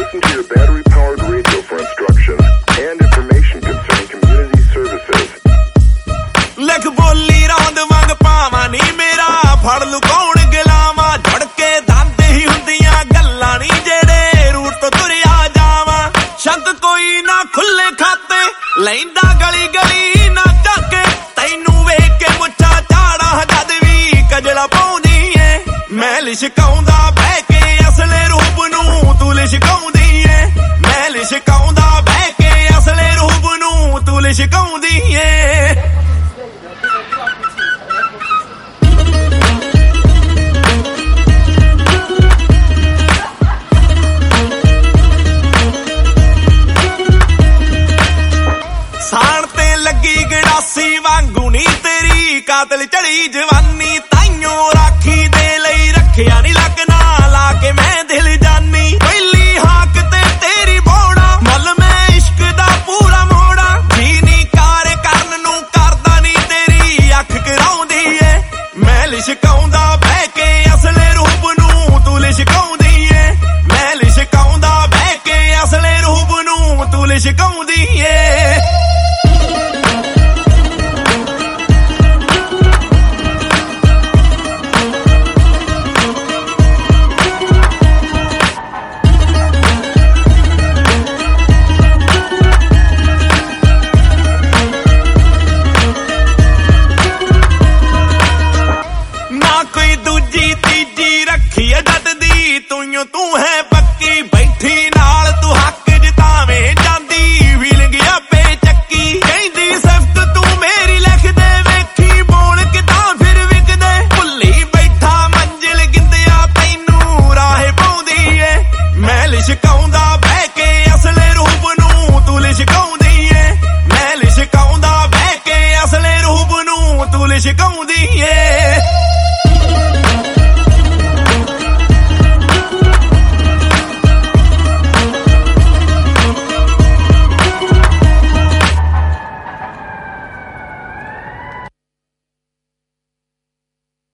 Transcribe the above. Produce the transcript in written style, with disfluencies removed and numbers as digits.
Listen to your battery-powered radio for instructions and information concerning community services. लिख बोली रौंद वांग पावां नी मेरा फड़ लुकाउण गलावां झड़के दंद ही हुंदियां गल्लां नी जेड़े रूट तो तुरिया जावां शक कोई ना खुले खाते लैंदा गली गली ना झाके तैनू वेख के मुच्छा झाड़ा जद भी कजला पाउंदी ऐ मैं लिशकाउंदा बह के असले रूप नू तू लिशकाउंदी ऐ मैं लिशकाउंदा बह के असले रूप नू तू लिशकाउंदी ऐ गड़ासी वांगू नी तेरी कातल चढ़ी जवानी ताइयों राखी दे लई रखिया नी लगना लाके मैं दिल जानी पहली हाक ते तेरी बोड़ा मल मैं इश्क दा पूरा मोड़ा जी नी कार करन नू करदा नी तेरी अख कराउंदी ऐ मैं लिशकाउंदा बह के असले रूप नू तू लिशकाउंदी ऐ मैं लिशकाउंदा बह के असले रूप नू तू लिशकाउंदी ऐ कोई दूजी तीजी रखी है जद दी तू है।